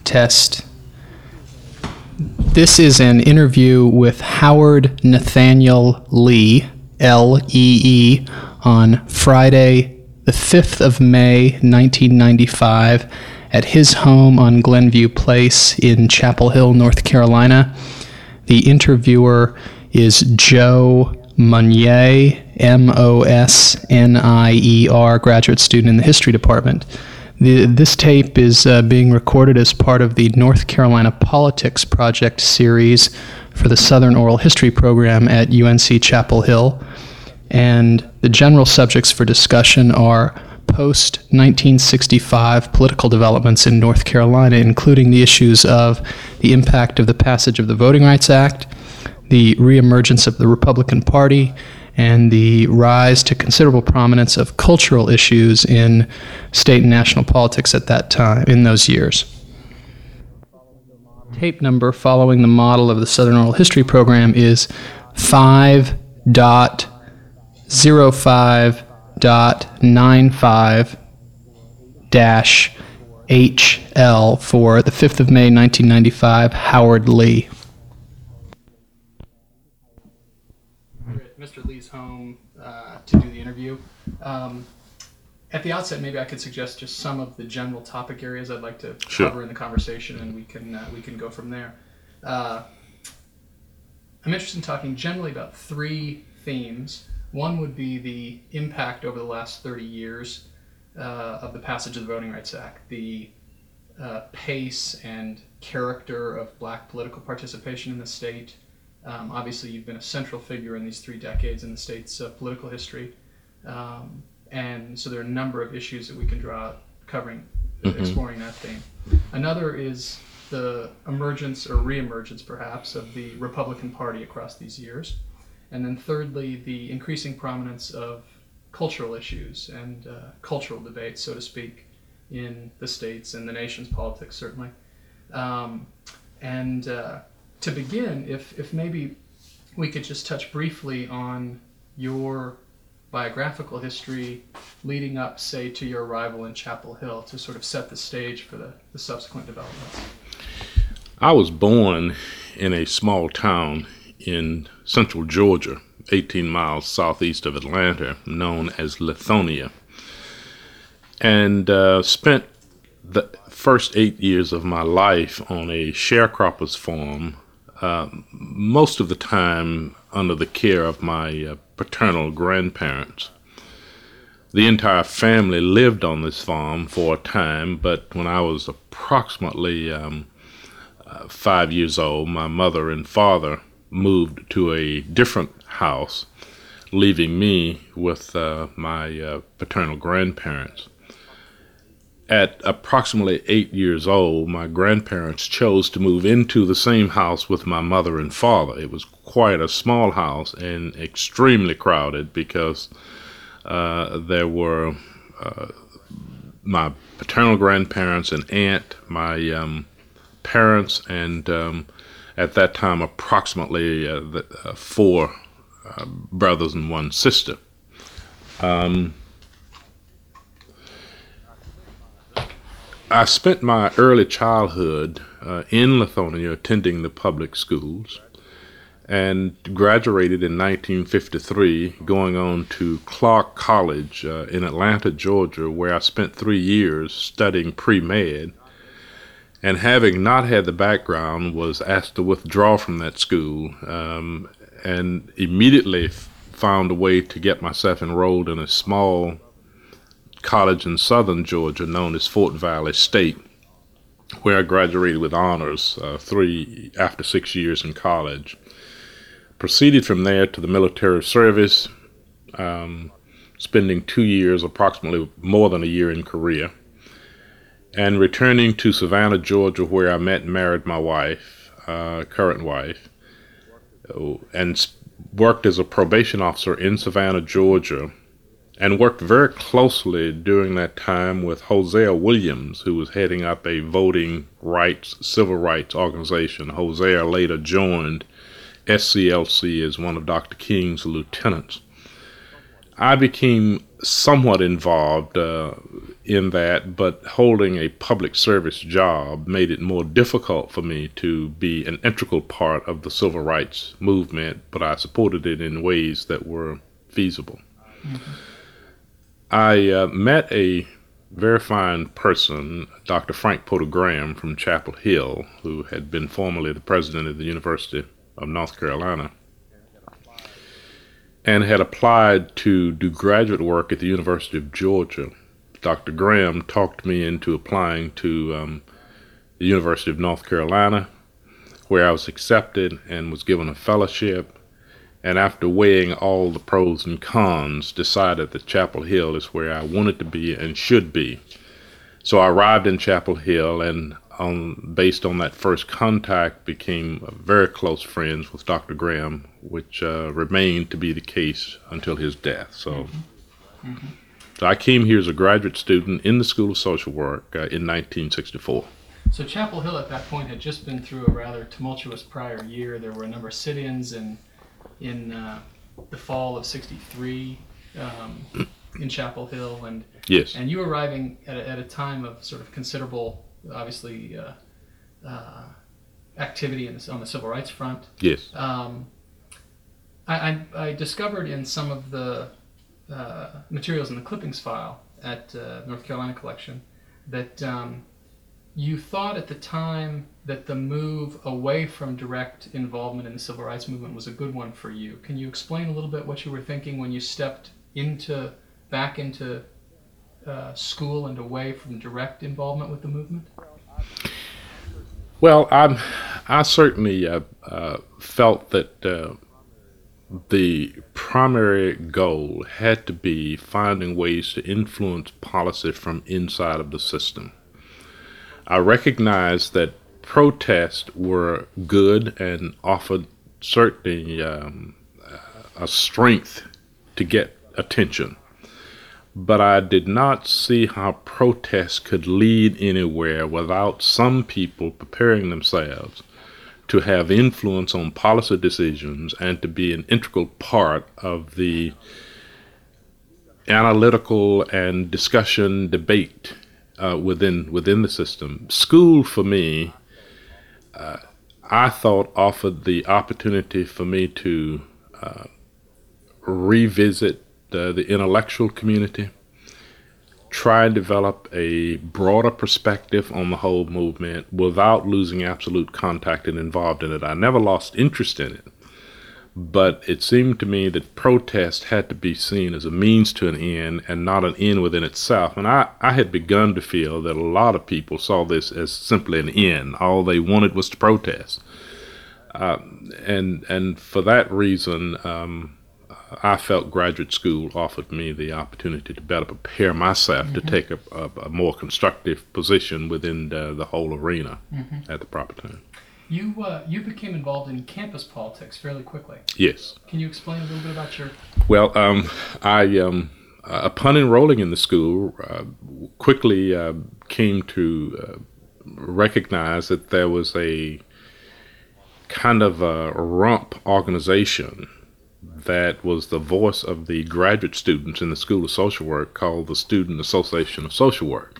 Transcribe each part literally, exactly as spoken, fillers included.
Test. This is an interview with Howard Nathaniel Lee, L E E, on Friday, the fifth of May, nineteen ninety-five, at his home on Glenview Place in Chapel Hill, North Carolina. The interviewer is Joe Monier, M O S N I E R, graduate student in the history department. The, this tape is uh, being recorded as part of the North Carolina Politics Project series for the Southern Oral History program at U N C Chapel Hill. And the general subjects for discussion are post nineteen sixty-five political developments in North Carolina, including the issues of the impact of the passage of the Voting Rights Act, the reemergence of the Republican Party, and the rise to considerable prominence of cultural issues in state and national politics at that time, in those years. Tape number following the model of the Southern Oral History program is five point oh five point nine five dash H L for the fifth of May, nineteen ninety-five, Howard Lee. Mister Lee's home uh, to do the interview. Um, at the outset, maybe I could suggest just some of the general topic areas I'd like to Sure. cover in the conversation, and we can uh, we can go from there. Uh, I'm interested in talking generally about three themes. One would be the impact over the last thirty years uh, of the passage of the Voting Rights Act, the uh, pace and character of black political participation in the state. Um, obviously, you've been a central figure in these three decades in the state's uh, political history. Um, and so there are a number of issues that we can draw out covering, mm-hmm. exploring that theme. Another is the emergence or reemergence, perhaps, of the Republican Party across these years. And then thirdly, the increasing prominence of cultural issues and uh, cultural debates, so to speak, in the state's and the nation's politics, certainly. Um, and uh, to begin, if, if maybe we could just touch briefly on your biographical history leading up, say, to your arrival in Chapel Hill to sort of set the stage for the, the subsequent developments. I was born in a small town in central Georgia, eighteen miles southeast of Atlanta, known as Lithonia, and uh, spent the first eight years of my life on a sharecropper's farm, uh, most of the time under the care of my uh, paternal grandparents. The entire family lived on this farm for a time, but when I was approximately um, uh, five years old, my mother and father moved to a different house, leaving me with uh, my uh, paternal grandparents. At approximately eight years old, my grandparents chose to move into the same house with my mother and father. It was quite a small house and extremely crowded because uh, there were uh, my paternal grandparents, an aunt, my um, parents, and um, at that time approximately uh, the, uh, four uh, brothers and one sister. Um, I spent my early childhood uh, in Lithonia attending the public schools and graduated in nineteen fifty-three, going on to Clark College uh, in Atlanta, Georgia, where I spent three years studying pre-med, and having not had the background, was asked to withdraw from that school um, and immediately f- found a way to get myself enrolled in a small college in southern Georgia known as Fort Valley State, where I graduated with honors uh, three after six years in college. Proceeded from there to the military service, um, spending two years, approximately more than a year in Korea, and returning to Savannah, Georgia, where I met and married my wife, uh, current wife, and worked as a probation officer in Savannah, Georgia, and worked very closely during that time with Hosea Williams, who was heading up a voting rights, civil rights organization. Hosea later joined S C L C as one of Doctor King's lieutenants. I became somewhat involved uh, in that, but holding a public service job made it more difficult for me to be an integral part of the civil rights movement, but I supported it in ways that were feasible. Mm-hmm. I uh, met a very fine person, Doctor Frank Porter Graham from Chapel Hill, who had been formerly the president of the University of North Carolina, and had applied to do graduate work at the University of Georgia. Doctor Graham talked me into applying to um, the University of North Carolina, where I was accepted and was given a fellowship. And after weighing all the pros and cons, decided that Chapel Hill is where I wanted to be and should be. So I arrived in Chapel Hill, and on, based on that first contact, became very close friends with Doctor Graham, which uh, remained to be the case until his death. So. Mm-hmm. Mm-hmm. So I came here as a graduate student in the School of Social Work uh, in nineteen sixty-four. So Chapel Hill at that point had just been through a rather tumultuous prior year. There were a number of sit-ins in, in uh, the fall of sixty-three um, in Chapel Hill. And yes. And you arriving at a, at a time of sort of considerable, obviously, uh, uh, activity in the, on the civil rights front. Yes. Um, I, I, I discovered in some of the Uh, materials in the clippings file at uh, North Carolina Collection that um, you thought at the time that the move away from direct involvement in the civil rights movement was a good one for you. Can you explain a little bit what you were thinking when you stepped into back into uh, school and away from direct involvement with the movement? Well, I'm, I certainly uh, uh, felt that uh, the primary goal had to be finding ways to influence policy from inside of the system. I recognized that protests were good and offered certainly um, a strength to get attention, but I did not see how protests could lead anywhere without some people preparing themselves to have influence on policy decisions and to be an integral part of the analytical and discussion debate uh, within within the system. School, for me, uh, I thought offered the opportunity for me to uh, revisit the, the intellectual community, try and develop a broader perspective on the whole movement without losing absolute contact and involved in it. I never lost interest in it, but it seemed to me that protest had to be seen as a means to an end and not an end within itself. And I, I had begun to feel that a lot of people saw this as simply an end. All they wanted was to protest. Uh, and, and for that reason, um, I felt graduate school offered me the opportunity to better prepare myself mm-hmm. to take a, a, a more constructive position within the, the whole arena mm-hmm. at the proper time. You uh, you became involved in campus politics fairly quickly. Yes. Can you explain a little bit about your... Well, um, I, um, uh, upon enrolling in the school, uh, quickly uh, came to uh, recognize that there was a kind of a rump organization that was the voice of the graduate students in the School of Social Work called the Student Association of Social Work.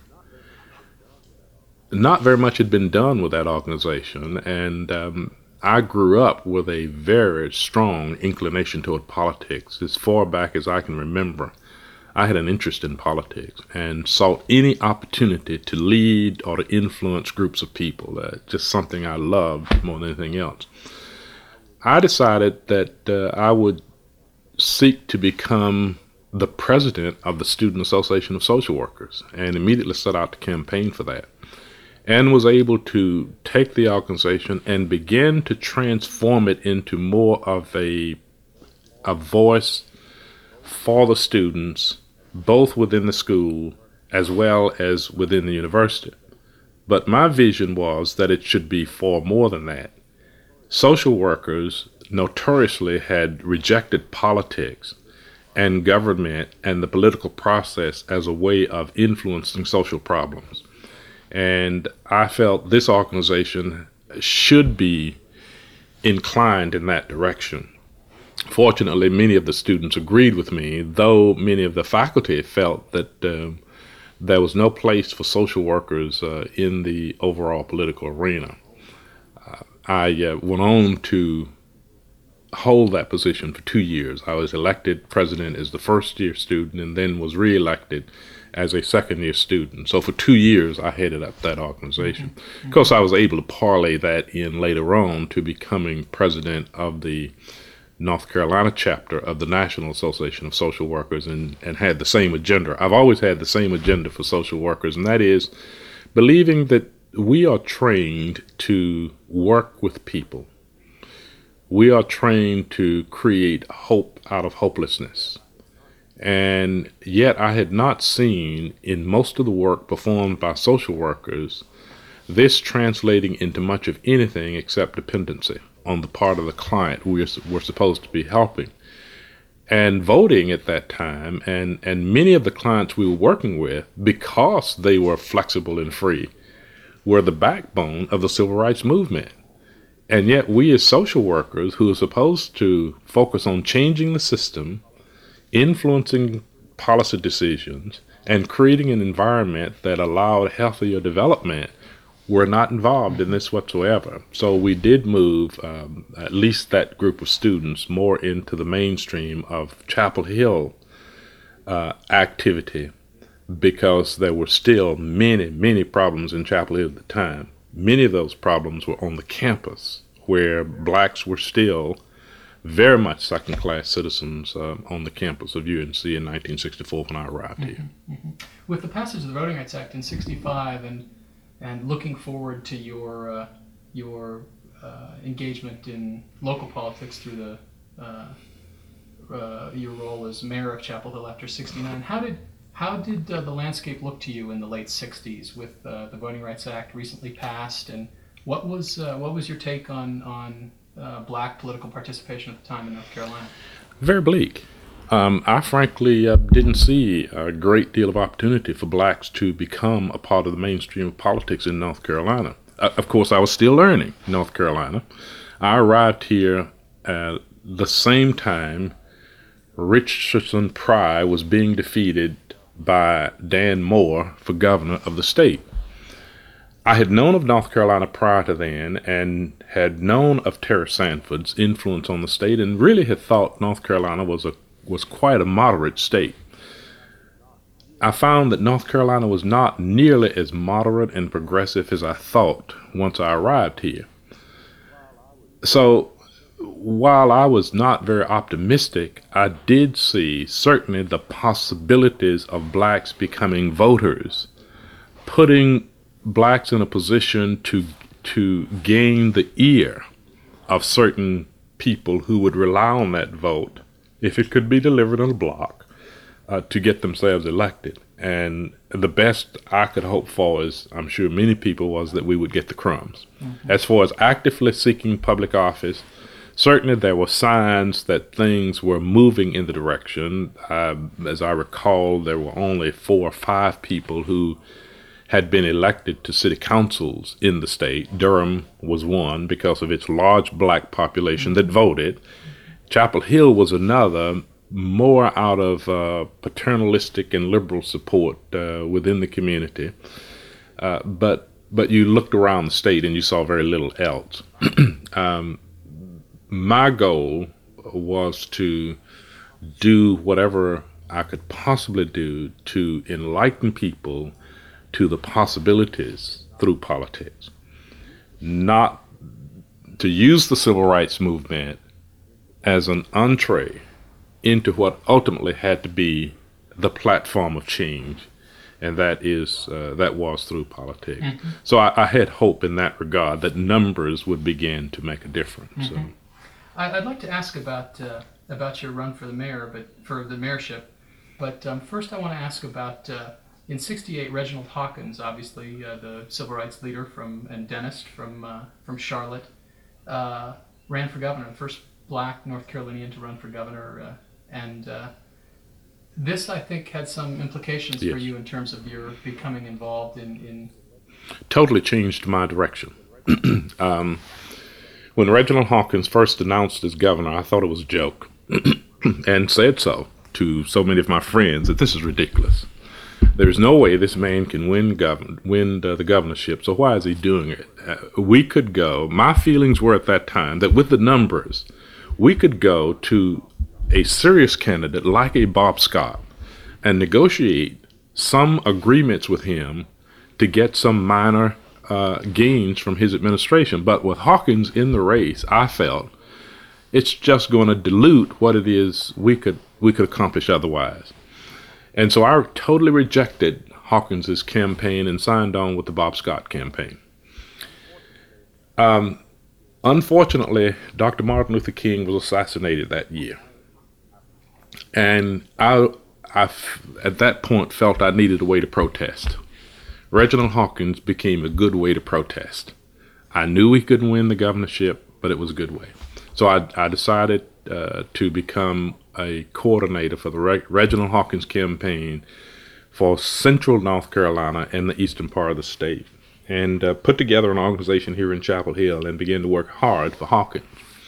Not very much had been done with that organization, and um, I grew up with a very strong inclination toward politics. As far back as I can remember, I had an interest in politics and sought any opportunity to lead or to influence groups of people. Uh, just something I loved more than anything else. I decided that uh, I would seek to become the president of the Student Association of Social Workers and immediately set out to campaign for that, and was able to take the organization and begin to transform it into more of a, a voice for the students, both within the school as well as within the university. But my vision was that it should be for more than that. Social workers notoriously had rejected politics and government and the political process as a way of influencing social problems. And I felt this organization should be inclined in that direction. Fortunately, many of the students agreed with me, though many of the faculty felt that uh, there was no place for social workers uh, in the overall political arena. Uh, I uh, went on to hold that position for two years. I was elected president as the first year student and then was reelected as a second year student. So for two years, I headed up that organization. Mm-hmm. Of course, I was able to parlay that in later on to becoming president of the North Carolina chapter of the National Association of Social Workers, and, and had the same agenda. I've always had the same agenda for social workers, and that is believing that we are trained to work with people. We are trained to create hope out of hopelessness. And yet I had not seen in most of the work performed by social workers this translating into much of anything except dependency on the part of the client who we're, we're supposed to be helping. And voting at that time, and, and many of the clients we were working with, because they were flexible and free, were the backbone of the civil rights movement. And yet we as social workers who are supposed to focus on changing the system, influencing policy decisions, and creating an environment that allowed healthier development were not involved in this whatsoever. So we did move um, at least that group of students more into the mainstream of Chapel Hill uh, activity, because there were still many, many problems in Chapel Hill at the time. Many of those problems were on the campus, where blacks were still very much second-class citizens uh, on the campus of U N C in nineteen sixty-four when I arrived mm-hmm, here. Mm-hmm. With the passage of the Voting Rights Act in sixty-five, and and looking forward to your uh, your uh, engagement in local politics through the uh, uh, your role as mayor of Chapel Hill after sixty-nine, how did How did uh, the landscape look to you in the late sixties with uh, the Voting Rights Act recently passed, and what was uh, what was your take on on uh, black political participation at the time in North Carolina? Very bleak. Um, I frankly uh, didn't see a great deal of opportunity for blacks to become a part of the mainstream of politics in North Carolina. Uh, of course, I was still learning North Carolina. I arrived here at the same time Richardson Pry was being defeated by Dan Moore for governor of the state. I had known of North Carolina prior to then, and had known of Terry Sanford's influence on the state, and really had thought North Carolina was a was quite a moderate state. I found that North Carolina was not nearly as moderate and progressive as I thought once I arrived here. So while I was not very optimistic, I did see certainly the possibilities of blacks becoming voters, putting blacks in a position to to gain the ear of certain people who would rely on that vote, if it could be delivered in a block, uh, to get themselves elected. And the best I could hope for, is I'm sure many people, was that we would get the crumbs. Mm-hmm. As far as actively seeking public office, certainly there were signs that things were moving in the direction. Uh, as I recall, there were only four or five people who had been elected to city councils in the state. Durham was one because of its large black population that voted. Chapel Hill was another, more out of uh, paternalistic and liberal support uh, within the community. Uh, but but you looked around the state and you saw very little else. um, my goal was to do whatever I could possibly do to enlighten people to the possibilities through politics, not to use the civil rights movement as an entree into what ultimately had to be the platform of change, and that is uh, that was through politics. Mm-hmm. So I, I had hope in that regard that numbers would begin to make a difference. Mm-hmm. So. I'd like to ask about uh, about your run for the mayor, but for the mayorship. But um, first, I want to ask about uh, in sixty-eight, Reginald Hawkins, obviously uh, the civil rights leader from and dentist from uh, from Charlotte, uh, ran for governor, the first black North Carolinian to run for governor, uh, and uh, this, I think, had some implications yes. for you in terms of your becoming involved in. in... Totally changed my direction. um, When Reginald Hawkins first announced as governor, I thought it was a joke, and said so to so many of my friends that this is ridiculous. There's no way this man can win govern win uh, the governorship. So why is he doing it? Uh, we could go. My feelings were at that time that with the numbers, we could go to a serious candidate like a Bob Scott and negotiate some agreements with him to get some minor uh, gains from his administration. But with Hawkins in the race, I felt it's just going to dilute what it is we could we could accomplish otherwise. And so I totally rejected Hawkins's campaign and signed on with the Bob Scott campaign. Um, unfortunately, Doctor Martin Luther King was assassinated that year. And I, I, at that point, felt I needed a way to protest. Reginald Hawkins became a good way to protest. I knew he couldn't win the governorship, but it was a good way. So I, I decided uh, to become a coordinator for the Re- Reginald Hawkins campaign for central North Carolina and the eastern part of the state, and uh, put together an organization here in Chapel Hill and began to work hard for Hawkins.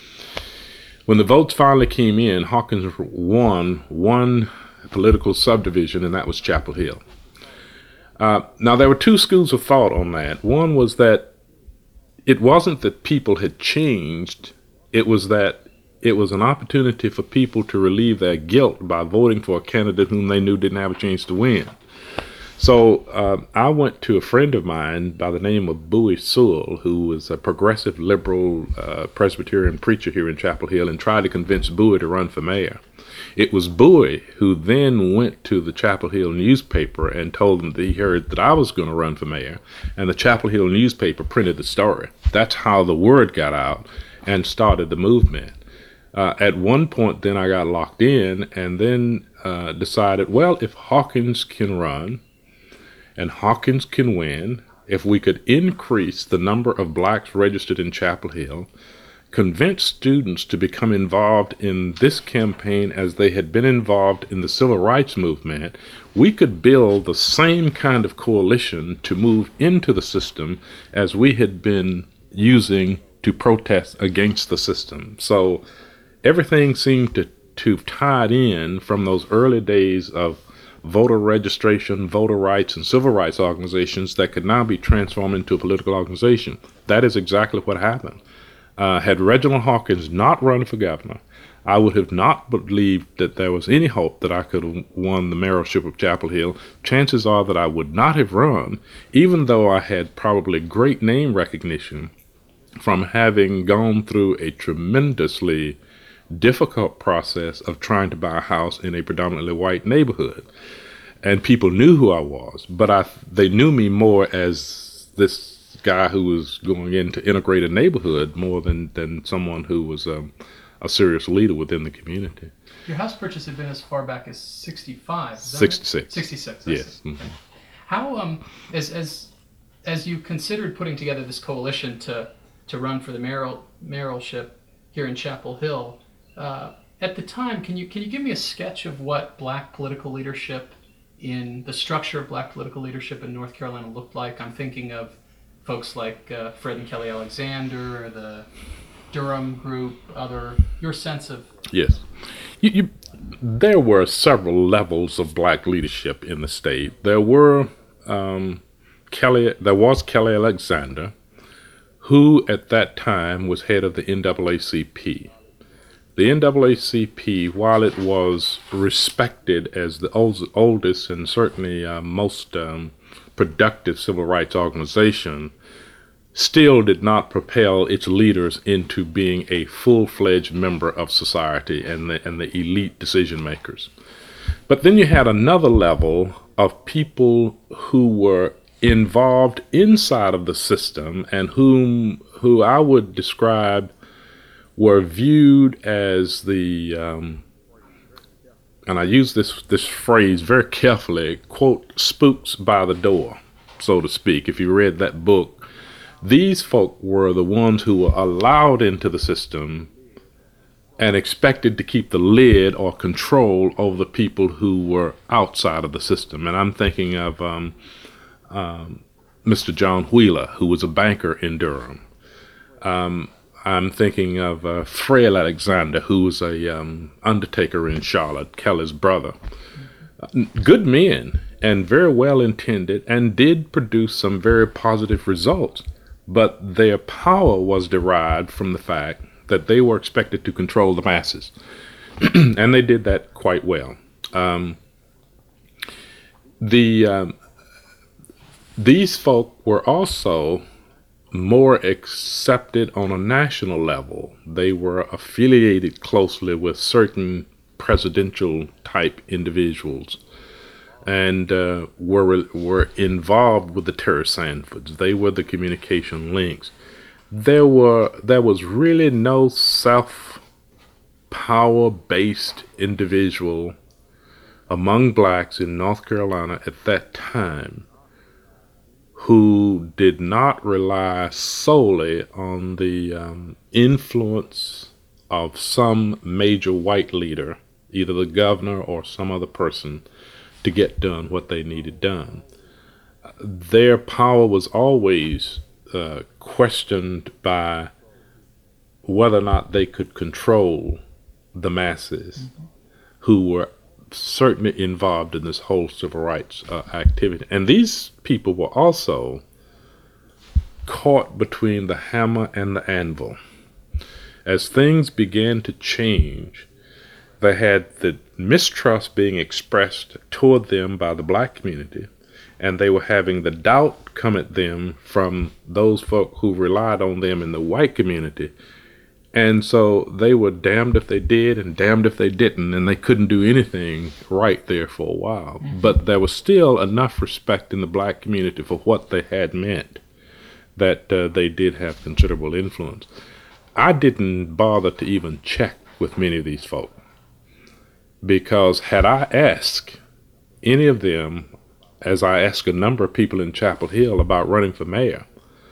When the votes finally came in, Hawkins won one political subdivision, and that was Chapel Hill. Uh, now, there were two schools of thought on that. One was that it wasn't that people had changed, it was that it was an opportunity for people to relieve their guilt by voting for a candidate whom they knew didn't have a chance to win. So uh, I went to a friend of mine by the name of Bowie Sewell, who was a progressive liberal uh, Presbyterian preacher here in Chapel Hill, and tried to convince Bowie to run for mayor. It was Bowie who then went to the Chapel Hill newspaper and told them that he heard that I was going to run for mayor, and the Chapel Hill newspaper printed the story. That's how the word got out and started the movement. Uh, at one point, then I got locked in and then uh, decided, well, if Hawkins can run and Hawkins can win, if we could increase the number of blacks registered in Chapel Hill, convince students to become involved in this campaign as they had been involved in the civil rights movement, we could build the same kind of coalition to move into the system as we had been using to protest against the system. So everything seemed to, to tied in from those early days of voter registration, voter rights, and civil rights organizations that could now be transformed into a political organization. That is exactly what happened. Uh, had Reginald Hawkins not run for governor, I would have not believed that there was any hope that I could have won the mayorship of Chapel Hill. Chances are that I would not have run, even though I had probably great name recognition from having gone through a tremendously difficult process of trying to buy a house in a predominantly white neighborhood. And people knew who I was, but I they knew me more as this guy who was going in to integrate a neighborhood more than, than someone who was um, a serious leader within the community. Your house purchase had been as far back as sixty-five. Is that sixty-six. Right? sixty-six. Yes. Okay. Mm-hmm. How, um, as, as, as you considered putting together this coalition to, to run for the mayoral, mayoralship here in Chapel Hill, Uh, at the time, can you can you give me a sketch of what black political leadership in the structure of black political leadership in North Carolina looked like? I'm thinking of folks like uh, Fred and Kelly Alexander, or the Durham group, other, your sense of... Yes. You, you, there were several levels of black leadership in the state. There were um, Kelly, there was Kelly Alexander, who at that time was head of the N double A C P. The N double A C P, while it was respected as the old, oldest and certainly uh, most um, productive civil rights organization, still did not propel its leaders into being a full-fledged member of society and the, and the elite decision makers. But then you had another level of people who were involved inside of the system and whom who I would describe were viewed as the, um, and I use this, this phrase very carefully, quote, spooks by the door, so to speak. If you read that book, these folk were the ones who were allowed into the system and expected to keep the lid or control over the people who were outside of the system. And I'm thinking of um, um, Mister John Wheeler, who was a banker in Durham. Um, I'm thinking of uh, Fred Alexander, who was a um, undertaker in Charlotte, Kelly's brother. Uh, good men, and very well intended and did produce some very positive results. But their power was derived from the fact that they were expected to control the masses. And they did that quite well. Um, the um, these folk were also more accepted on a national level. They were affiliated closely with certain presidential type individuals, and uh, were were involved with the Terry Sanfords. They were the communication links. There were there was really no self power based individual among blacks in North Carolina at that time who did not rely solely on the um, influence of some major white leader, either the governor or some other person, to get done what they needed done. Their power was always uh, questioned by whether or not they could control the masses, mm-hmm. who were certainly involved in this whole civil rights uh, activity. And these people were also caught between the hammer and the anvil. As things began to change, they had the mistrust being expressed toward them by the black community, and they were having the doubt come at them from those folk who relied on them in the white community. And so they were damned if they did and damned if they didn't, and they couldn't do anything right there for a while. Mm-hmm. But there was still enough respect in the black community for what they had meant that uh, they did have considerable influence. I didn't bother to even check with many of these folk, because had I asked any of them, as I asked a number of people in Chapel Hill about running for mayor,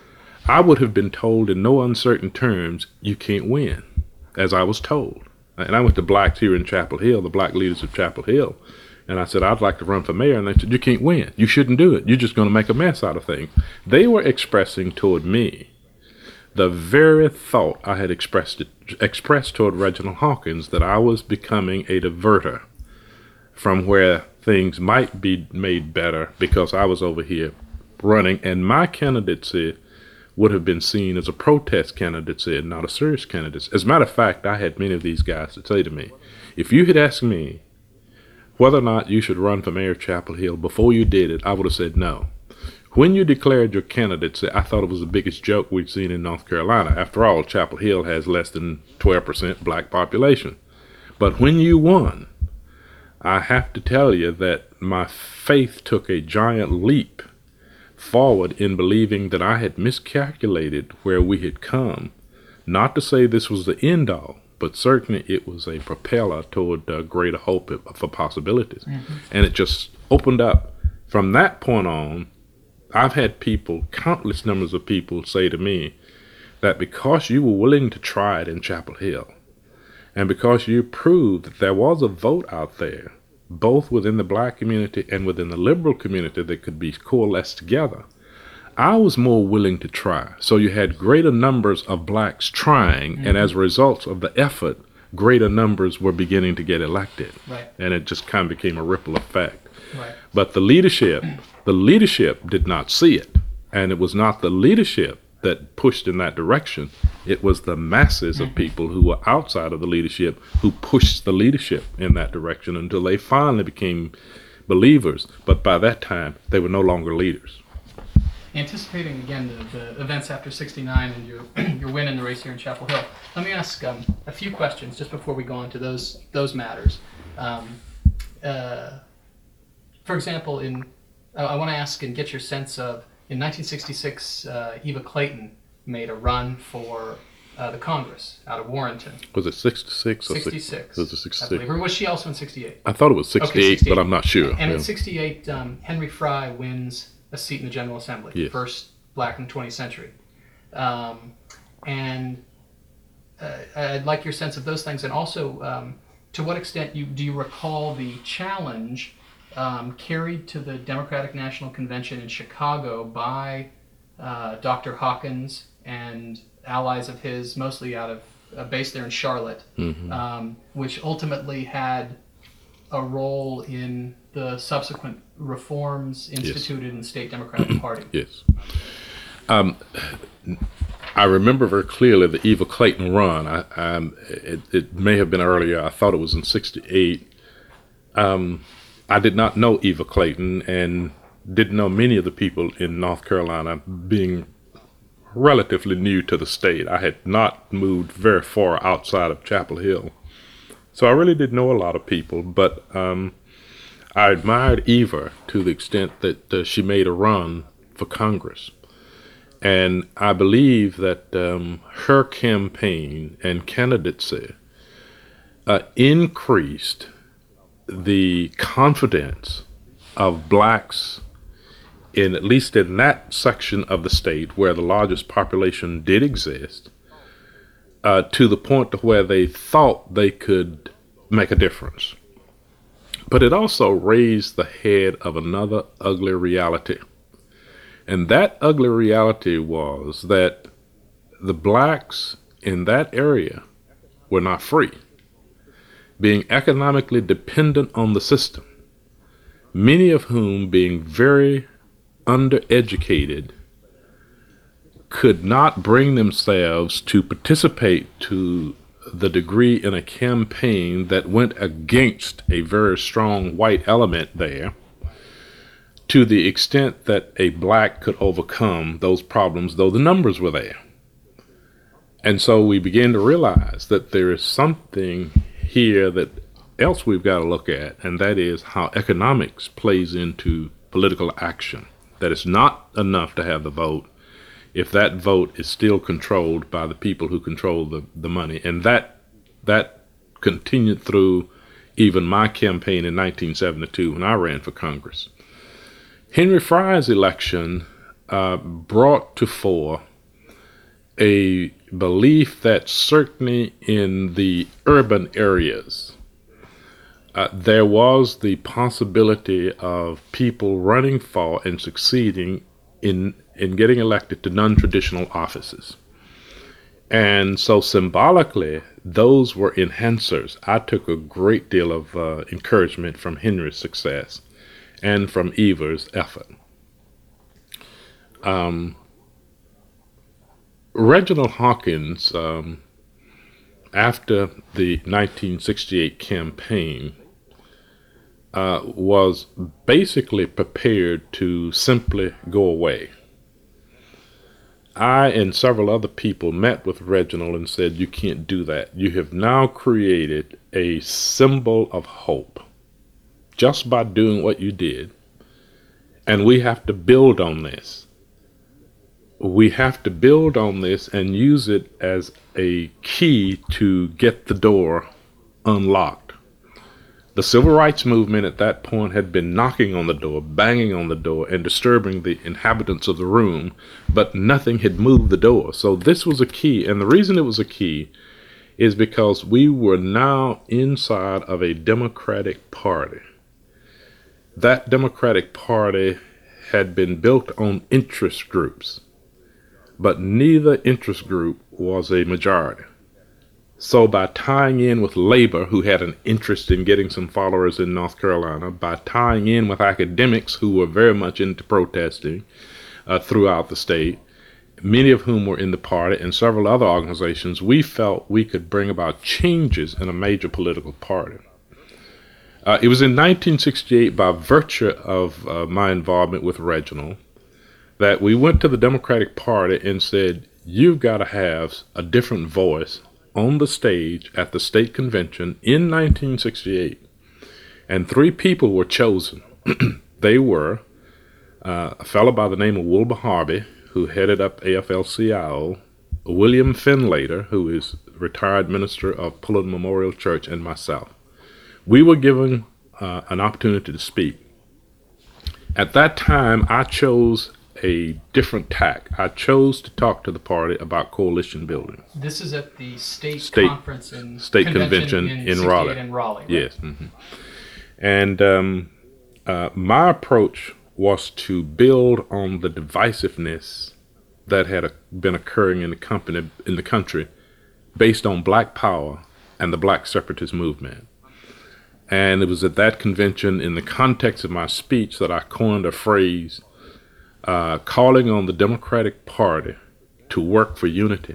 I would have been told in no uncertain terms, you can't win, as I was told. And I went to blacks here in Chapel Hill, the black leaders of Chapel Hill, and I said, I'd like to run for mayor. And they said, you can't win. You shouldn't do it. You're just going to make a mess out of things. They were expressing toward me the very thought I had expressed it, expressed toward Reginald Hawkins, that I was becoming a diverter from where things might be made better, because I was over here running, and my candidacy would have been seen as a protest candidacy and not a serious candidacy. As a matter of fact, I had many of these guys that say to me, if you had asked me whether or not you should run for mayor of Chapel Hill before you did it, I would have said no. When you declared your candidacy, I thought it was the biggest joke we'd seen in North Carolina. After all, Chapel Hill has less than twelve percent black population. But when you won, I have to tell you that my faith took a giant leap forward in believing that I had miscalculated where we had come. Not to say this was the end all, but certainly it was a propeller toward uh, greater hope for possibilities. Mm-hmm. And it just opened up. From that point on, I've had people, countless numbers of people, say to me that because you were willing to try it in Chapel Hill, and because you proved that there was a vote out there, both within the black community and within the liberal community, that could be coalesced together, I was more willing to try. So you had greater numbers of blacks trying, mm-hmm. and as a result of the effort, greater numbers were beginning to get elected. Right. And it just kind of became a ripple effect. Right. But the leadership, the leadership did not see it. And it was not the leadership that pushed in that direction. It was the masses of people who were outside of the leadership who pushed the leadership in that direction until they finally became believers. But by that time, they were no longer leaders. Anticipating again the, the events after sixty-nine and your your win in the race here in Chapel Hill, let me ask um, a few questions just before we go on to those those matters. Um, uh, for example, in uh, I want to ask and get your sense of, in nineteen sixty-six, uh, Eva Clayton made a run for uh, the Congress out of Warrenton. Was it sixty-six? Or sixty-six. Was it sixty-six? I believe. Or was she also in sixty-eight? I thought it was sixty-eight, okay, sixty-eight. But I'm not sure. And yeah. in sixty-eight, um, Henry Fry wins a seat in the General Assembly, yes. first black in the twentieth century. Um, and uh, I'd like your sense of those things, and also um, to what extent you do you recall the challenge um, carried to the Democratic National Convention in Chicago by uh, Doctor Hawkins and allies of his, mostly out of uh, based there in Charlotte, mm-hmm. um, which ultimately had a role in the subsequent reforms instituted yes. in the state Democratic Party. Yes. Um, I remember very clearly the Eva Clayton run. I, um, it, it may have been earlier. I thought it was in sixty-eight. Um, I did not know Eva Clayton and didn't know many of the people in North Carolina, being relatively new to the state. I had not moved very far outside of Chapel Hill. So I really didn't know a lot of people, but um, I admired Eva to the extent that uh, she made a run for Congress. And I believe that um, her campaign and candidacy uh, increased the confidence of blacks in, at least in that section of the state where the largest population did exist, uh, to the point to where they thought they could make a difference. But it also raised the head of another ugly reality. And that ugly reality was that the blacks in that area were not free, being economically dependent on the system, many of whom, being very undereducated, could not bring themselves to participate to the degree in a campaign that went against a very strong white element there, to the extent that a black could overcome those problems, though the numbers were there. And so we began to realize that there is something here that else we've got to look at, and that is how economics plays into political action. That it's not enough to have the vote if that vote is still controlled by the people who control the, the money. And that that continued through even my campaign in nineteen seventy-two when I ran for Congress. Henry Fry's election uh, brought to fore a belief that certainly in the urban areas, uh, there was the possibility of people running for and succeeding in, in getting elected to non-traditional offices. And so symbolically, those were enhancers. I took a great deal of uh, encouragement from Henry's success and from Eva's effort. Um, Reginald Hawkins, um, after the nineteen sixty-eight campaign, uh, was basically prepared to simply go away. I and several other people met with Reginald and said, you can't do that. You have now created a symbol of hope just by doing what you did. And we have to build on this. We have to build on this and use it as a key to get the door unlocked. The civil rights movement at that point had been knocking on the door, banging on the door, and disturbing the inhabitants of the room, but nothing had moved the door. So this was a key, and the reason it was a key is because we were now inside of a Democratic Party. That Democratic Party had been built on interest groups, but neither interest group was a majority. So by tying in with labor, who had an interest in getting some followers in North Carolina, by tying in with academics who were very much into protesting uh, throughout the state, many of whom were in the party, and several other organizations, we felt we could bring about changes in a major political party. Uh, it was in nineteen sixty-eight, by virtue of uh, my involvement with Reginald, that we went to the Democratic Party and said, you've got to have a different voice on the stage at the state convention in nineteen sixty-eight. And three people were chosen. They were uh, a fellow by the name of Wilbur Harvey, who headed up A F L C I O, William Finlater, who is retired minister of Pullen Memorial Church, and myself. We were given uh, an opportunity to speak. At that time, I chose a different tack. I chose to talk to the party about coalition building. This is at the state, state conference and state convention, convention in, in Raleigh. In Raleigh, right? Yes. Mm-hmm. And um, uh, my approach was to build on the divisiveness that had uh, been occurring in the company in the country, based on Black power and the Black separatist movement. And it was at that convention, in the context of my speech, that I coined a phrase uh, calling on the Democratic Party to work for unity,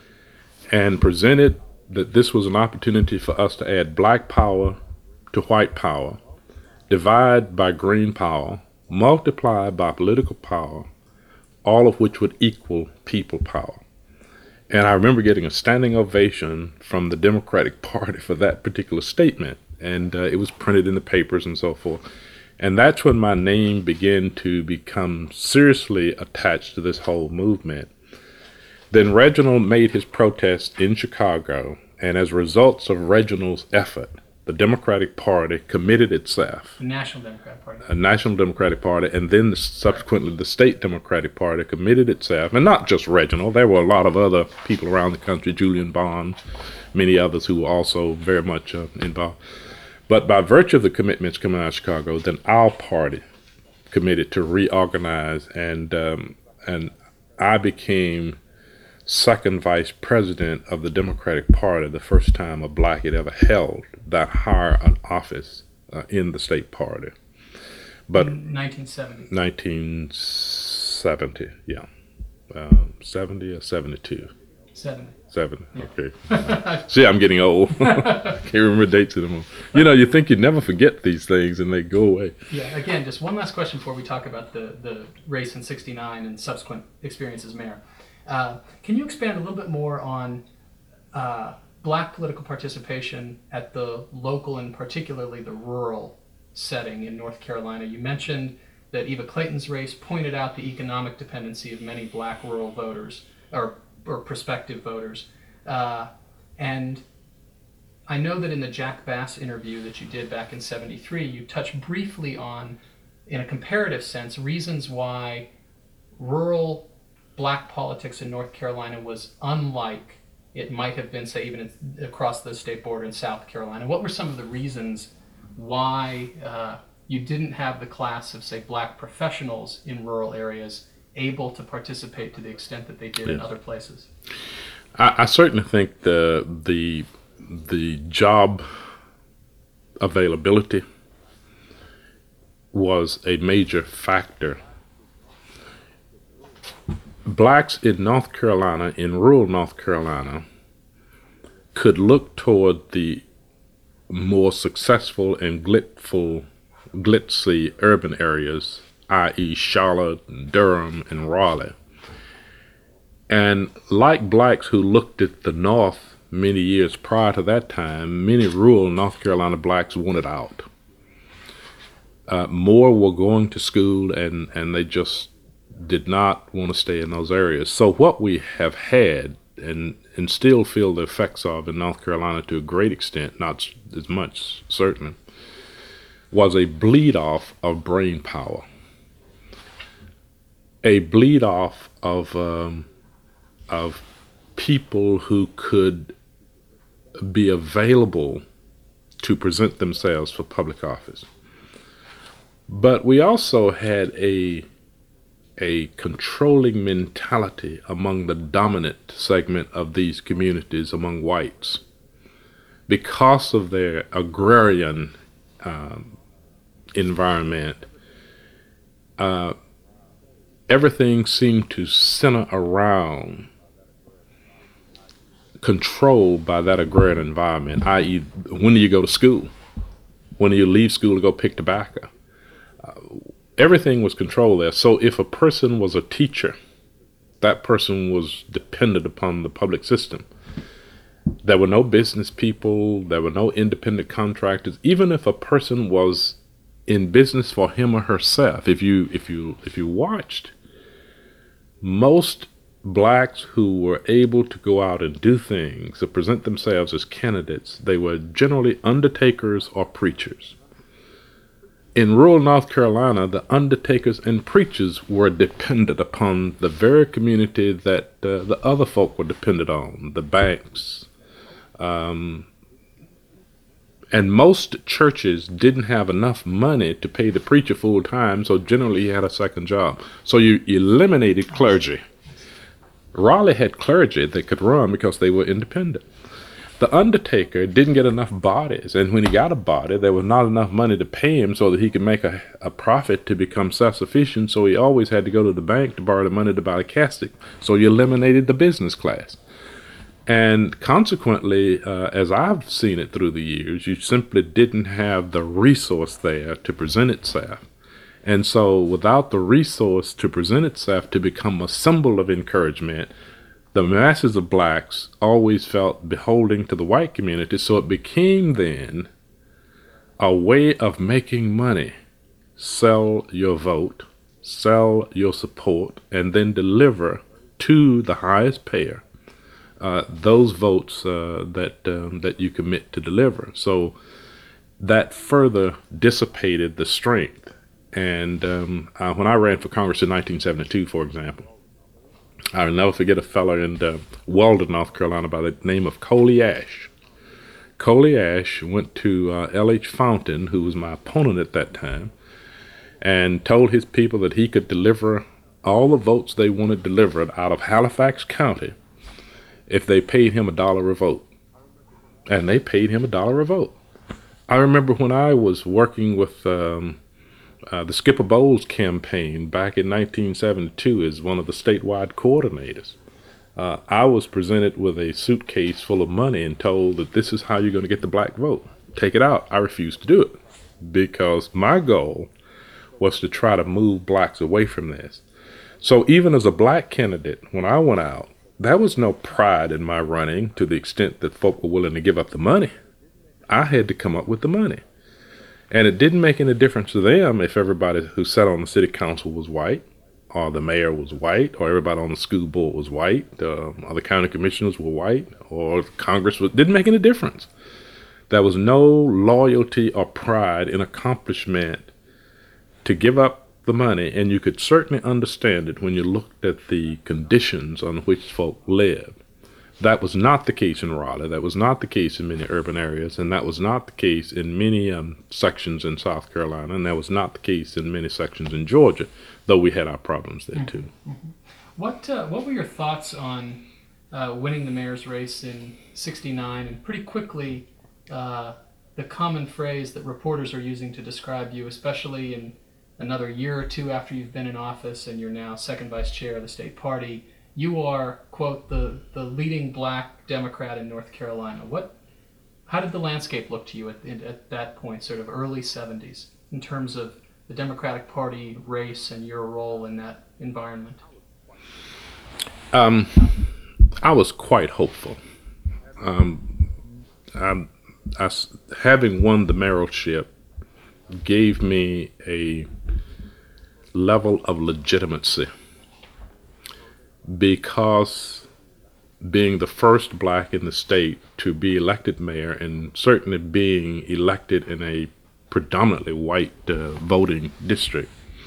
and presented that this was an opportunity for us to add black power to white power, divide by green power, multiply by political power, all of which would equal people power. And I remember getting a standing ovation from the Democratic Party for that particular statement. And uh, it was printed in the papers and so forth. And that's when my name began to become seriously attached to this whole movement. Then Reginald made his protest in Chicago, and as a result of Reginald's effort, the Democratic Party committed itself, The National Democratic Party. a National Democratic Party, and then the, subsequently the State Democratic Party committed itself, and not just Reginald, there were a lot of other people around the country, Julian Bond, many others who were also very much uh, involved. But by virtue of the commitments coming out of Chicago, then our party committed to reorganize, and um, and I became second vice president of the Democratic Party, the first time a black had ever held that higher an office uh, in the state party. But nineteen seventy. nineteen seventy, yeah, um, seventy or seventy-two. seventy. Seven. Okay. See, I'm getting old. Can't remember dates anymore. You know, you think you'd never forget these things, and they go away. Yeah. Again, just one last question before we talk about the, the race in sixty-nine and subsequent experience as mayor. Uh, can you expand a little bit more on uh, black political participation at the local and particularly the rural setting in North Carolina? You mentioned that Eva Clayton's race pointed out the economic dependency of many black rural voters, or or prospective voters. Uh, and I know that in the Jack Bass interview that you did back in seventy-three, you touched briefly on, in a comparative sense, reasons why rural black politics in North Carolina was unlike it might have been, say, even in, across the state border in South Carolina. What were some of the reasons why uh, you didn't have the class of, say, black professionals in rural areas able to participate to the extent that they did yes. in other places? I, I certainly think the the the job availability was a major factor. Blacks in North Carolina, in rural North Carolina, could look toward the more successful and glitful, glitzy urban areas, that is. Charlotte, and Durham, and Raleigh. And like blacks who looked at the North many years prior to that time, many rural North Carolina blacks wanted out. Uh, more were going to school, and, and they just did not want to stay in those areas. So what we have had, and, and still feel the effects of in North Carolina to a great extent, not as much certainly, was a bleed off of brain power. A bleed off of um, of people who could be available to present themselves for public office. But we also had a a controlling mentality among the dominant segment of these communities among whites because of their agrarian um, environment. Uh, everything seemed to center around control by that agrarian environment, that is, when do you go to school? When do you leave school to go pick tobacco? Uh, everything was controlled there. So if a person was a teacher, that person was dependent upon the public system. There were no business people, there were no independent contractors. Even if a person was in business for him or herself, if you if you if you watched, most blacks who were able to go out and do things, to present themselves as candidates, they were generally undertakers or preachers. In rural North Carolina, the undertakers and preachers were dependent upon the very community that uh, the other folk were dependent on, the banks. Um, and most churches didn't have enough money to pay the preacher full time, so generally he had a second job. So you eliminated clergy. Raleigh had clergy that could run because they were independent. The undertaker didn't get enough bodies, and when he got a body, there was not enough money to pay him so that he could make a, a profit to become self-sufficient, so he always had to go to the bank to borrow the money to buy a casket. So you eliminated the business class. And consequently, uh, as I've seen it through the years, you simply didn't have the resource there to present itself. And so without the resource to present itself to become a symbol of encouragement, the masses of blacks always felt beholding to the white community, so it became then a way of making money. Sell your vote, sell your support, and then deliver to the highest payer uh, those votes uh, that um, that you commit to deliver. So that further dissipated the strength. And um, uh, when I ran for Congress in nineteen seventy-two, for example, I'll never forget a fellow in uh, Walden, North Carolina, by the name of Coley Ash. Coley Ash went to uh, L H Fountain, who was my opponent at that time, and told his people that he could deliver all the votes they wanted delivered out of Halifax County if they paid him a dollar a vote. And they paid him a dollar a vote. I remember when I was working with um, Uh, the Skipper Bowles campaign back in nineteen seventy-two as one of the statewide coordinators. Uh, I was presented with a suitcase full of money and told that this is how you're going to get the black vote. Take it out. I refused to do it because my goal was to try to move blacks away from this. So even as a black candidate, when I went out, there was no pride in my running to the extent that folk were willing to give up the money. I had to come up with the money. And it didn't make any difference to them if everybody who sat on the city council was white, or the mayor was white, or everybody on the school board was white, uh, or the county commissioners were white, or Congress was, didn't make any difference. There was no loyalty or pride in accomplishment to give up the money, and you could certainly understand it when you looked at the conditions on which folk lived. That was not the case in Raleigh. That was not the case in many urban areas, and that was not the case in many um, sections in South Carolina, and that was not the case in many sections in Georgia, though we had our problems there too. Mm-hmm. What uh, what were your thoughts on uh, winning the mayor's race in sixty-nine, and pretty quickly uh, the common phrase that reporters are using to describe you, especially in another year or two after you've been in office and you're now second vice chair of the state party? You are, quote, the, the leading black Democrat in North Carolina. What, how did the landscape look to you at, at that point, sort of early seventies, in terms of the Democratic Party race and your role in that environment? Um, I was quite hopeful. Um, I, I, having won the mayoralship gave me a level of legitimacy, because being the first black in the state to be elected mayor, and certainly being elected in a predominantly white uh, voting district,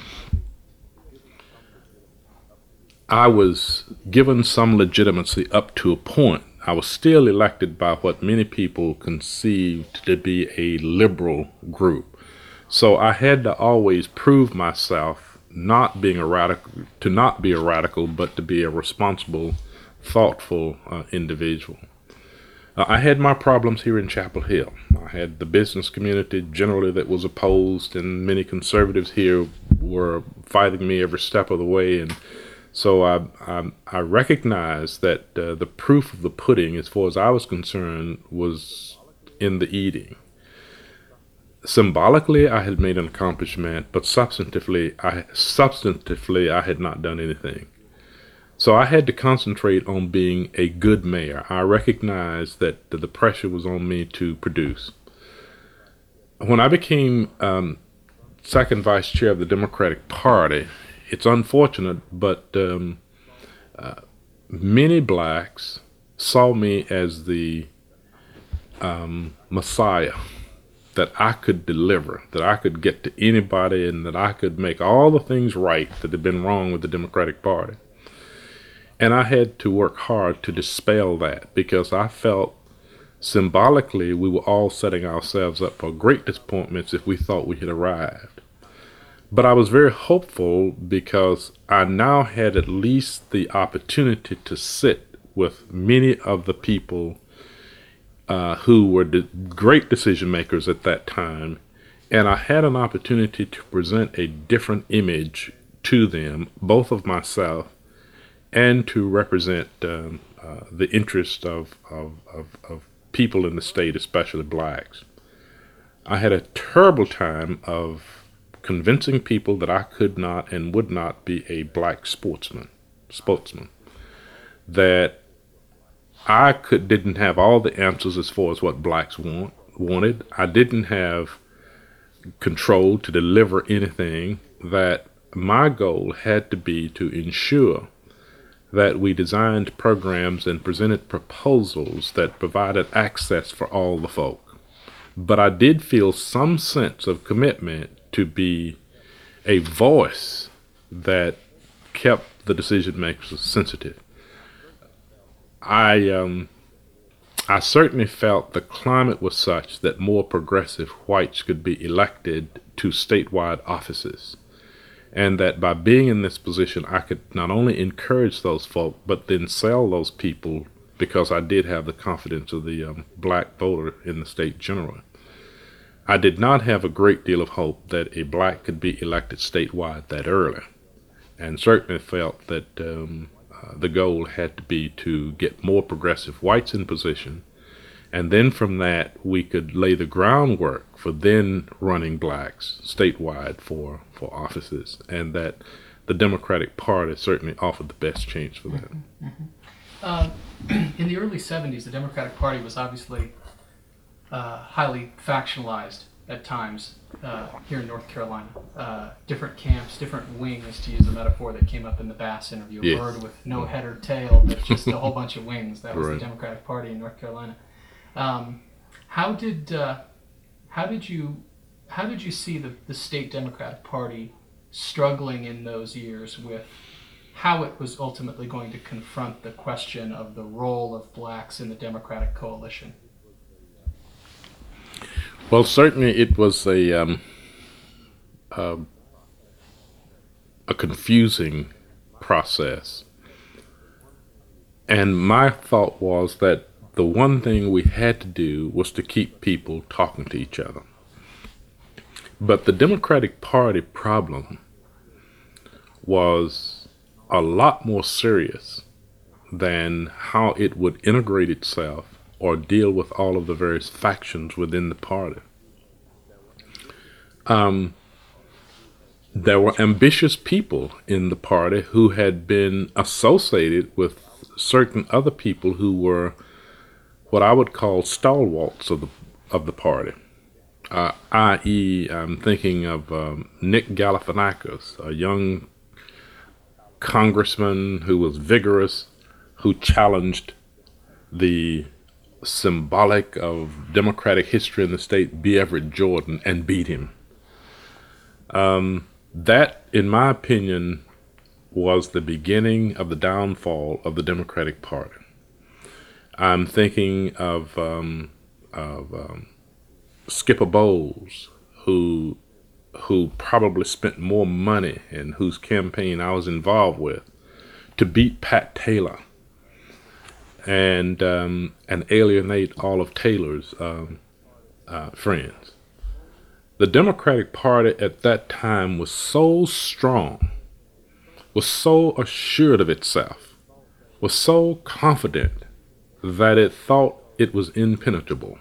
I was given some legitimacy up to a point. I was still elected by what many people conceived to be a liberal group. So I had to always prove myself not being a radical, to not be a radical, but to be a responsible, thoughtful uh, individual. Uh, I had my problems here in Chapel Hill. I had the business community generally that was opposed, and many conservatives here were fighting me every step of the way. And so I, I, I recognized that uh, the proof of the pudding, as far as I was concerned, was in the eating. Symbolically, I had made an accomplishment, but substantively, I substantively I had not done anything. So I had to concentrate on being a good mayor. I recognized that the pressure was on me to produce. When I became um, second vice chair of the Democratic Party, it's unfortunate, but um, uh, many blacks saw me as the um, Messiah, that I could deliver, that I could get to anybody, and that I could make all the things right that had been wrong with the Democratic Party. And I had to work hard to dispel that, because I felt symbolically we were all setting ourselves up for great disappointments if we thought we had arrived. But I was very hopeful because I now had at least the opportunity to sit with many of the people uh, who were the great decision makers at that time, and I had an opportunity to present a different image to them, both of myself and to represent um, uh, the interest of, of, of, of people in the state, especially blacks. I had a terrible time of convincing people that I could not and would not be a black sportsman, spokesman, that I could didn't have all the answers as far as what blacks want wanted. I didn't have control to deliver anything, that my goal had to be to ensure that we designed programs and presented proposals that provided access for all the folk. But I did feel some sense of commitment to be a voice that kept the decision makers sensitive. I um, I certainly felt the climate was such that more progressive whites could be elected to statewide offices, and that by being in this position, I could not only encourage those folk, but then sell those people, because I did have the confidence of the um, black voter in the state generally. I did not have a great deal of hope that a black could be elected statewide that early, and certainly felt that um, uh, the goal had to be to get more progressive whites in position, and then from that we could lay the groundwork for then running blacks statewide for, for offices, and that the Democratic Party certainly offered the best chance for that. Mm-hmm. Mm-hmm. Uh, in the early seventies, the Democratic Party was obviously uh, highly factionalized at times uh, here in North Carolina. Uh, different camps, different wings, to use a metaphor that came up in the Bass interview. Yeah. A bird with no head or tail, but just a whole bunch of wings. That was Right. the Democratic Party in North Carolina. Um, how did uh, how did you how did you see the, the state Democratic Party struggling in those years with how it was ultimately going to confront the question of the role of blacks in the Democratic coalition? Well, certainly it was a um, uh, a confusing process, and my thought was that the one thing we had to do was to keep people talking to each other. But the Democratic Party problem was a lot more serious than how it would integrate itself or deal with all of the various factions within the party. Um, there were ambitious people in the party who had been associated with certain other people who were what I would call stalwarts of the of the party. Uh, that is, I'm thinking of um, Nick Galifianakis, a young congressman who was vigorous, who challenged the symbolic of Democratic history in the state, B. Everett Jordan, and beat him. Um, that, in my opinion, was the beginning of the downfall of the Democratic Party. I'm thinking of, um, of um, Skipper Bowles, who who probably spent more money and whose campaign I was involved with to beat Pat Taylor and um, and alienate all of Taylor's um, uh, friends. The Democratic Party at that time was so strong, was so assured of itself, was so confident that it thought it was impenetrable.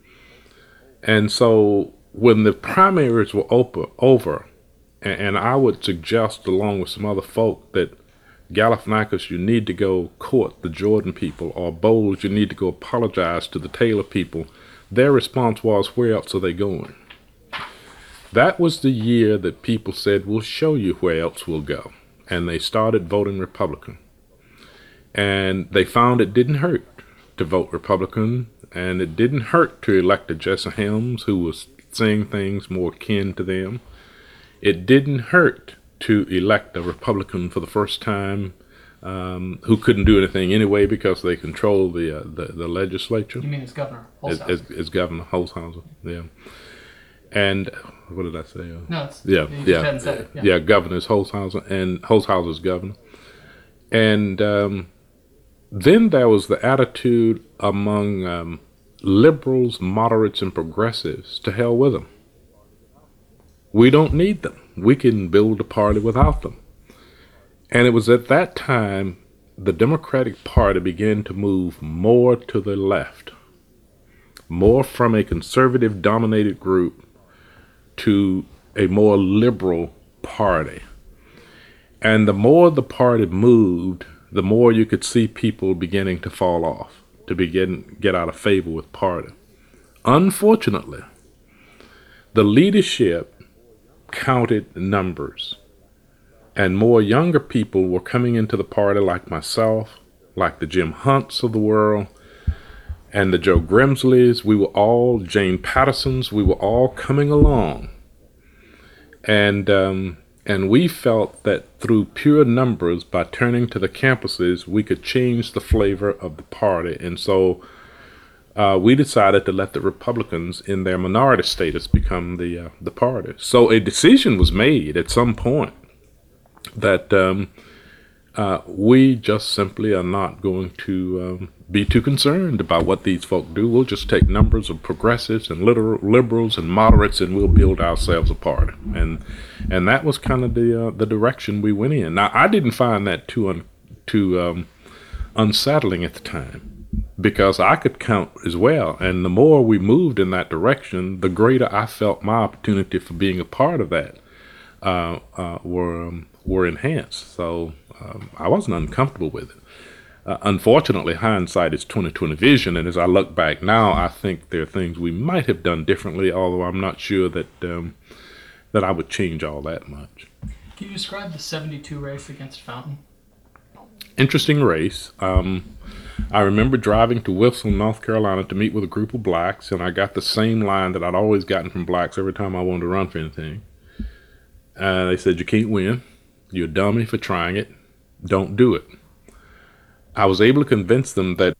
And so when the primaries were op- over, and, and I would suggest, along with some other folk, that Galifianakis, you need to go court the Jordan people, or Bowles, you need to go apologize to the Taylor people, their response was, where else are they going? That was the year that people said, we'll show you where else we'll go. And they started voting Republican. And they found it didn't hurt to vote Republican, and it didn't hurt to elect a Jesse Helms who was saying things more akin to them. It didn't hurt to elect a Republican for the first time um, who couldn't do anything anyway because they controlled the, uh, the the legislature. You mean as governor? As, as, as Governor Holshouser, yeah. And what did I say? Uh, No, it's, yeah, you just yeah, hadn't said it. yeah, Yeah. yeah. Governor's Holshouser, and Holshouser's governor. And um, then there was the attitude among um, liberals, moderates, and progressives, to hell with them. We don't need them. We can build a party without them. And it was at that time the Democratic Party began to move more to the left, more from a conservative-dominated group to a more liberal party. And the more the party moved, the more you could see people beginning to fall off, to begin get out of favor with party. Unfortunately, the leadership counted numbers, and more younger people were coming into the party, like myself, like the Jim Hunts of the world, and the Joe Grimsleys. We were all, Jane Pattersons, we were all coming along. And um, and we felt that through pure numbers, by turning to the campuses, we could change the flavor of the party. And so uh, we decided to let the Republicans in their minority status become the uh, the party. So a decision was made at some point that um, uh, we just simply are not going to um, be too concerned about what these folk do. We'll just take numbers of progressives and literal, liberals and moderates, and we'll build ourselves a party. And and that was kind of the uh, the direction we went in. Now, I didn't find that too un, too um, unsettling at the time, because I could count as well. And the more we moved in that direction, the greater I felt my opportunity for being a part of that uh, uh, were um, were enhanced. So um, I wasn't uncomfortable with it. Uh, unfortunately, hindsight is twenty twenty vision, and as I look back now, I think there are things we might have done differently, although I'm not sure that um, that I would change all that much. Can you describe the seventy-two race against Fountain? Interesting race. Um, I remember driving to Wilson, North Carolina to meet with a group of blacks, and I got the same line that I'd always gotten from blacks every time I wanted to run for anything. Uh, they said, "You can't win. You're a dummy for trying it. Don't do it." I was able to convince them that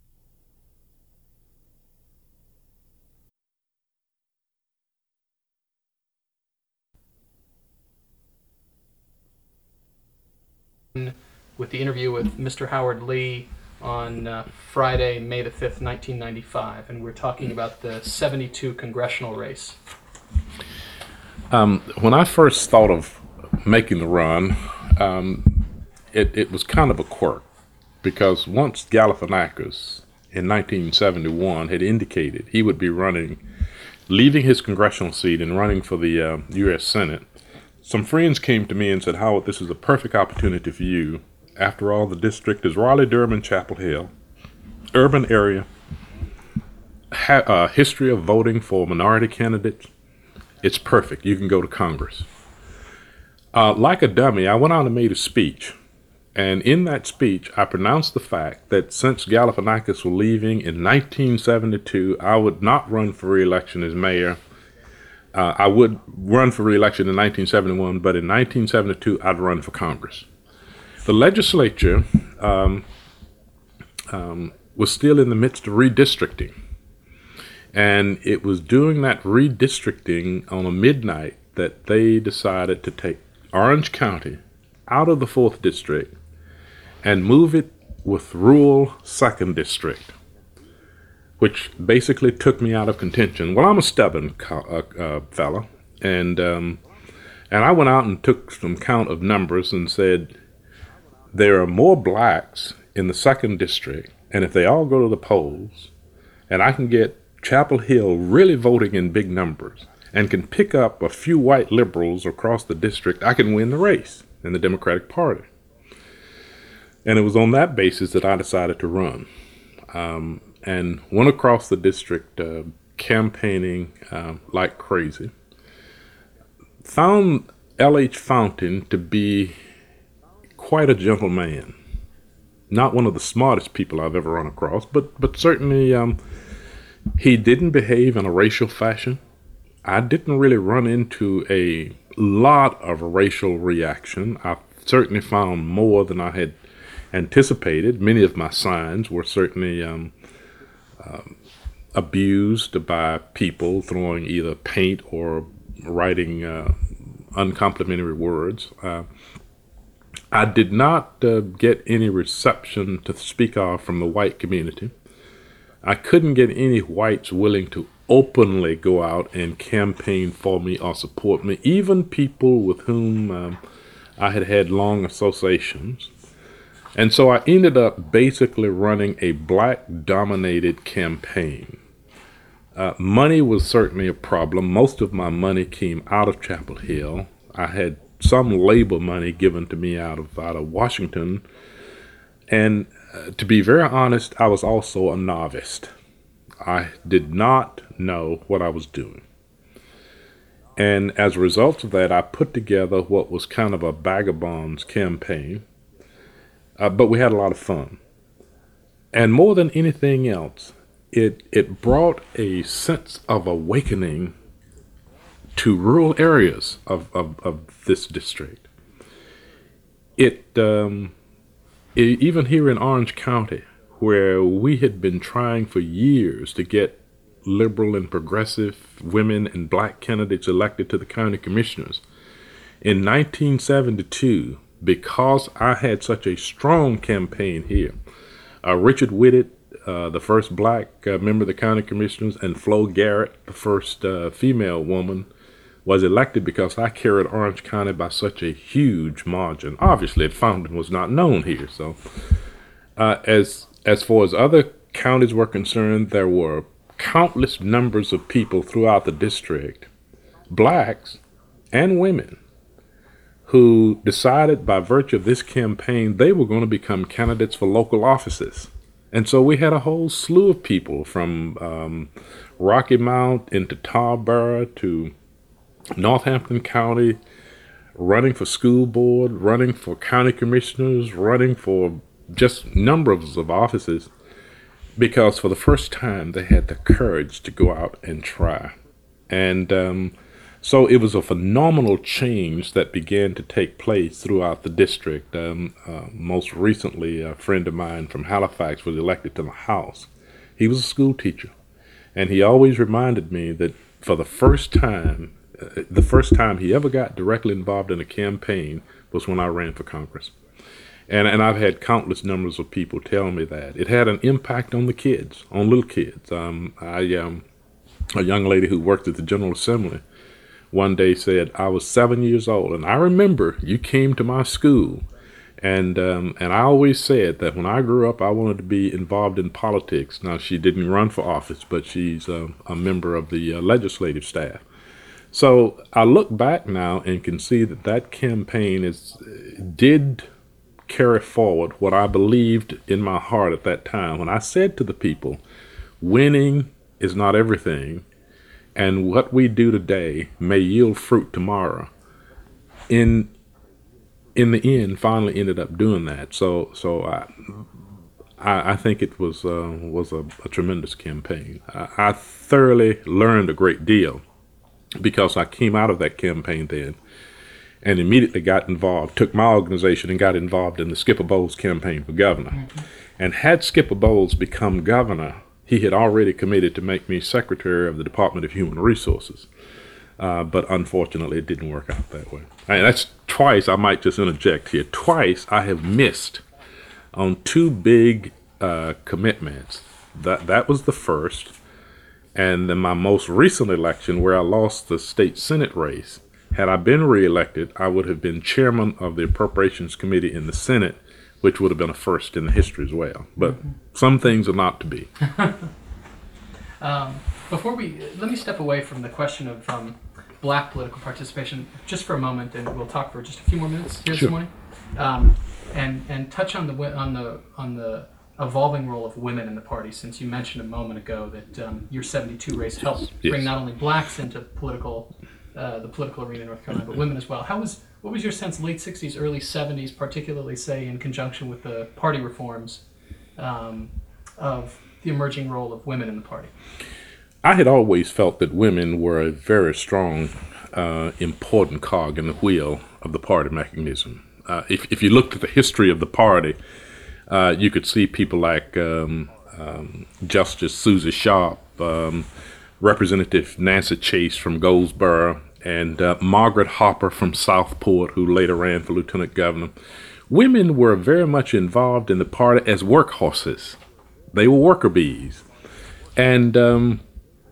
with the interview with Mister Howard Lee on uh, Friday, May the fifth, nineteen ninety-five, and we're talking about the seventy-two congressional race. Um, when I first thought of making the run, um, it, it was kind of a quirk, because once Galifianakis in nineteen seventy-one had indicated he would be running, leaving his congressional seat and running for the uh, U S Senate, some friends came to me and said, "Howard, this is a perfect opportunity for you. After all, the district is Raleigh-Durham, Chapel Hill, urban area, ha- uh, history of voting for minority candidates. It's perfect. You can go to Congress." Uh, like a dummy, I went out and made a speech. And in that speech, I pronounced the fact that since Galifianakis was leaving in nineteen seventy-two, I would not run for re-election as mayor. Uh, I would run for re-election in nineteen seventy-one, but in nineteen seventy-two, I'd run for Congress. The legislature um, um, was still in the midst of redistricting. And it was doing that redistricting on a midnight that they decided to take Orange County out of the fourth district and move it with rural second district, which basically took me out of contention. Well, I'm a stubborn co- uh, uh, fella, and um, and I went out and took some count of numbers and said, there are more blacks in the second district, and if they all go to the polls, and I can get Chapel Hill really voting in big numbers, and can pick up a few white liberals across the district, I can win the race in the Democratic Party. And it was on that basis that I decided to run, um, and went across the district uh, campaigning uh, like crazy. Found L H Fountain to be quite a gentle man. Not one of the smartest people I've ever run across, but but certainly um, he didn't behave in a racial fashion. I didn't really run into a lot of racial reaction. I certainly found more than I had anticipated. Many of my signs were certainly um, um, abused by people throwing either paint or writing uh, uncomplimentary words. Uh, I did not uh, get any reception to speak of from the white community. I couldn't get any whites willing to openly go out and campaign for me or support me, even people with whom um, I had had long associations. And so I ended up basically running a black-dominated campaign. Uh, money was certainly a problem. Most of my money came out of Chapel Hill. I had some labor money given to me out of out of Washington. And uh, to be very honest, I was also a novice. I did not know what I was doing. And as a result of that, I put together what was kind of a vagabond's campaign. Uh, but we had a lot of fun. And more than anything else, it it brought a sense of awakening to rural areas of, of, of this district. It, um, it even here in Orange County, where we had been trying for years to get liberal and progressive women and black candidates elected to the county commissioners, in nineteen seventy-two, because I had such a strong campaign here, uh, Richard Whitted, uh, the first black uh, member of the county commissioners, and Flo Garrett, the first uh, female woman, was elected because I carried Orange County by such a huge margin. Obviously, Fountain was not known here. So uh, as, as far as other counties were concerned, there were countless numbers of people throughout the district, blacks and women, who decided by virtue of this campaign they were going to become candidates for local offices. And so we had a whole slew of people from um, Rocky Mount into Tarboro to Northampton County, running for school board, running for county commissioners, running for just numbers of offices, because for the first time they had the courage to go out and try. And um, so it was a phenomenal change that began to take place throughout the district. Um, uh, most recently, a friend of mine from Halifax was elected to the House. He was a school teacher, and he always reminded me that for the first time, uh, the first time he ever got directly involved in a campaign was when I ran for Congress. And and I've had countless numbers of people tell me that. It had an impact on the kids, on little kids. Um, I um, a young lady who worked at the General Assembly one day said, I was seven years old, and I remember you came to my school. And um, and I always said that when I grew up, I wanted to be involved in politics. Now, she didn't run for office, but she's uh, a member of the uh, legislative staff. So I look back now and can see that that campaign is did carry forward what I believed in my heart at that time. When I said to the people, winning is not everything, and what we do today may yield fruit tomorrow. In in the end, finally ended up doing that. So so I I, I think it was uh, was a, a tremendous campaign. I, I thoroughly learned a great deal because I came out of that campaign then and immediately got involved, took my organization and got involved in the Skipper Bowles campaign for governor. Mm-hmm. And had Skipper Bowles become governor, he had already committed to make me secretary of the Department of Human Resources. Uh, but unfortunately, it didn't work out that way. And that's twice, I might just interject here, twice I have missed on two big uh, commitments. That, that was the first. And then my most recent election, where I lost the state Senate race, had I been reelected, I would have been chairman of the Appropriations Committee in the Senate, which would have been a first in the history as well. But mm-hmm. some things are not to be. um, before we, let me step away from the question of um, black political participation just for a moment, and we'll talk for just a few more minutes here sure. this morning, um, and and touch on the on the on the evolving role of women in the party. Since you mentioned a moment ago that um, your seventy-two race helped yes. bring not only blacks into political. Uh, the political arena in North Carolina, but women as well. How was what was your sense late sixties, early seventies, particularly say in conjunction with the party reforms, um, of the emerging role of women in the party? I had always felt that women were a very strong, uh, important cog in the wheel of the party mechanism. Uh, if if you looked at the history of the party, uh, you could see people like um, um, Justice Susie Sharp, um, Representative Nancy Chase from Goldsboro, and uh, Margaret Harper from Southport, who later ran for lieutenant governor. Women were very much involved in the party as workhorses. They were worker bees. And um,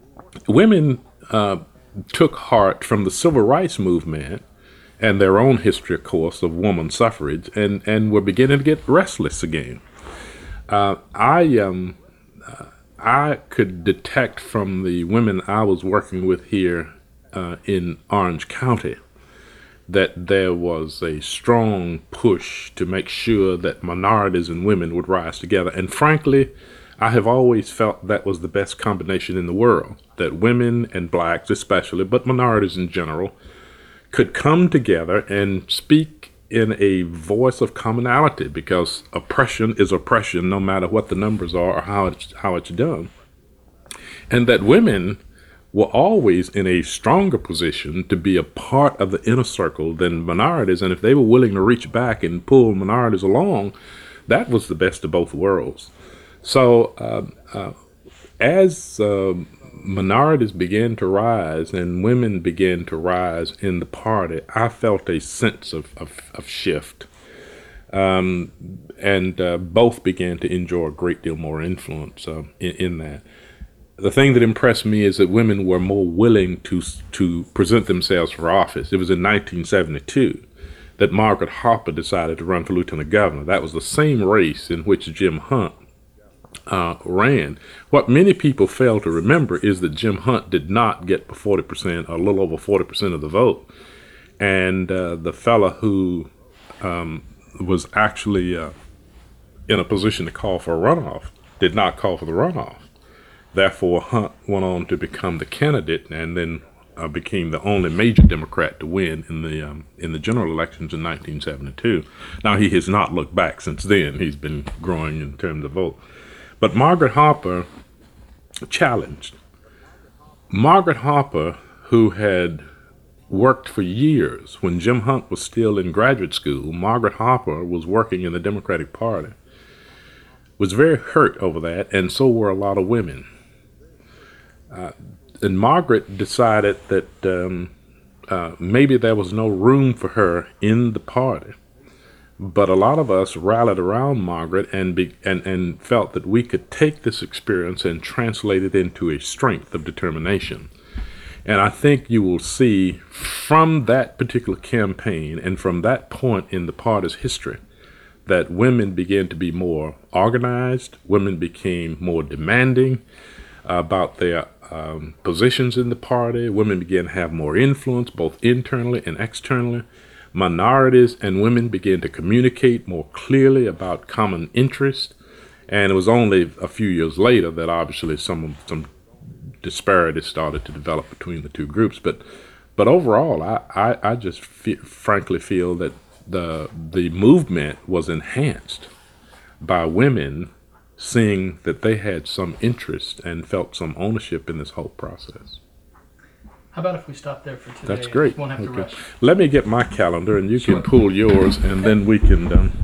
women uh, took heart from the civil rights movement and their own history, of course, of woman suffrage, and, and were beginning to get restless again. Uh, I um, uh, I could detect from the women I was working with here uh, in Orange County that there was a strong push to make sure that minorities and women would rise together. And frankly, I have always felt that was the best combination in the world, that women and blacks especially, but minorities in general, could come together and speak in a voice of commonality, because oppression is oppression no matter what the numbers are or how it's, how it's done. And that women were always in a stronger position to be a part of the inner circle than minorities, and if they were willing to reach back and pull minorities along, that was the best of both worlds. So uh, uh, as uh, minorities began to rise and women began to rise in the party, I felt a sense of, of, of shift. Um, and uh, both began to enjoy a great deal more influence uh, in, in that. The thing that impressed me is that women were more willing to to present themselves for office. It was in nineteen seventy-two that Margaret Harper decided to run for lieutenant governor. That was the same race in which Jim Hunt uh, ran. What many people fail to remember is that Jim Hunt did not get forty percent, or a little over forty percent of the vote. And uh, the fella who um, was actually uh, in a position to call for a runoff did not call for the runoff. Therefore, Hunt went on to become the candidate, and then uh, became the only major Democrat to win in the um, in the general elections in nineteen seventy-two. Now, he has not looked back since then. He's been growing in terms of vote. But Margaret Harper challenged. Margaret Harper, who had worked for years when Jim Hunt was still in graduate school, Margaret Harper was working in the Democratic Party, was very hurt over that, and so were a lot of women. Uh, and Margaret decided that um, uh, maybe there was no room for her in the party. But a lot of us rallied around Margaret and, be, and, and felt that we could take this experience and translate it into a strength of determination. And I think you will see from that particular campaign and from that point in the party's history that women began to be more organized, women became more demanding about their um, positions in the party, women began to have more influence both internally and externally. Minorities and women began to communicate more clearly about common interest, and it was only a few years later that obviously some some disparities started to develop between the two groups. But but overall, I, I, I just fe- frankly feel that the the movement was enhanced by women seeing that they had some interest and felt some ownership in this whole process. How about if we stop there for today? That's great. Won't have to Okay. rush. Let me get my calendar, and you Sure. can pull yours, and then we can um,